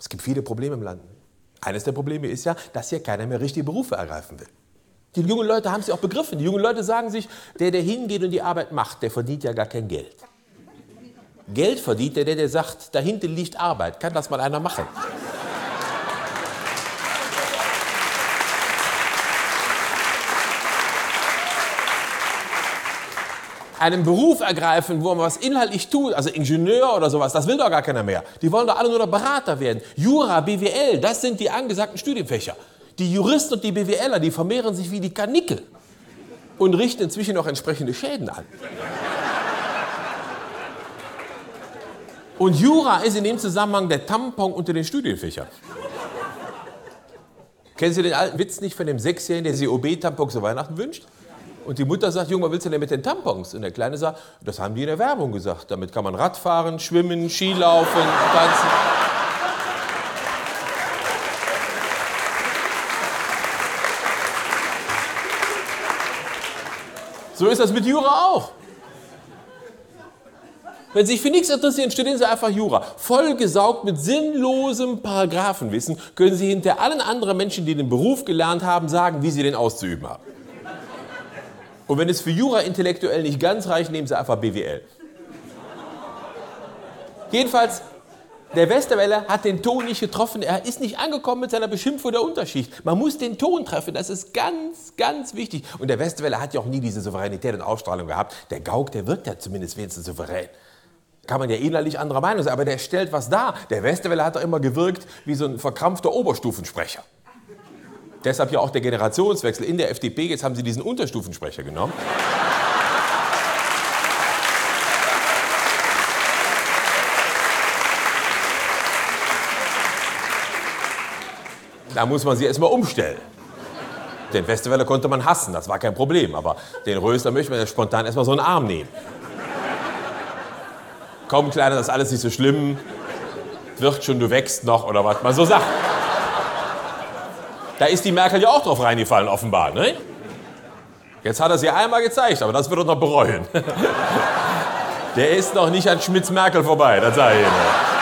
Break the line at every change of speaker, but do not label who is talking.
Es gibt viele Probleme im Land. Eines der Probleme ist ja, dass hier keiner mehr richtige Berufe ergreifen will. Die jungen Leute haben es ja auch begriffen. Die jungen Leute sagen sich, der hingeht und die Arbeit macht, der verdient ja gar kein Geld. Geld verdient der sagt, da hinten liegt Arbeit. Kann das mal einer machen? Einen Beruf ergreifen, wo man was inhaltlich tut, also Ingenieur oder sowas, das will doch gar keiner mehr. Die wollen doch alle nur noch Berater werden. Jura, BWL, das sind die angesagten Studienfächer. Die Juristen und die BWLer, die vermehren sich wie die Karnickel und richten inzwischen auch entsprechende Schäden an. Und Jura ist in dem Zusammenhang der Tampon unter den Studienfächern. Kennen Sie den alten Witz nicht von dem 6-Jährigen, der sich OB-Tampon zu Weihnachten wünscht? Und die Mutter sagt, Junge, was willst du denn mit den Tampons? Und der Kleine sagt, das haben die in der Werbung gesagt. Damit kann man Radfahren, schwimmen, Skilaufen, tanzen. So ist das mit Jura auch. Wenn Sie sich für nichts interessieren, studieren Sie einfach Jura. Vollgesaugt mit sinnlosem Paragraphenwissen können Sie hinter allen anderen Menschen, die den Beruf gelernt haben, sagen, wie sie den auszuüben haben. Und wenn es für Jura intellektuell nicht ganz reicht, nehmen Sie einfach BWL. Jedenfalls, der Westerwelle hat den Ton nicht getroffen. Er ist nicht angekommen mit seiner Beschimpfung der Unterschicht. Man muss den Ton treffen, das ist ganz, ganz wichtig. Und der Westerwelle hat ja auch nie diese Souveränität und Ausstrahlung gehabt. Der Gauck, der wirkt ja zumindest wenigstens souverän. Kann man ja innerlich anderer Meinung sein, aber der stellt was dar. Der Westerwelle hat doch immer gewirkt wie so ein verkrampfter Oberstufensprecher. Deshalb ja auch der Generationswechsel in der FDP. Jetzt haben sie diesen Unterstufensprecher genommen. Da muss man sie erstmal umstellen. Den Westerwelle konnte man hassen, das war kein Problem. Aber den Rösler möchte man ja spontan erstmal so einen Arm nehmen. Komm, Kleiner, das ist alles nicht so schlimm. Wird schon, du wächst noch oder was man so sagt. Da ist die Merkel ja auch drauf reingefallen, offenbar, ne? Jetzt hat er es ja einmal gezeigt, aber das wird er noch bereuen. Der ist noch nicht an Schmitz-Merkel vorbei, das sage ich Ihnen.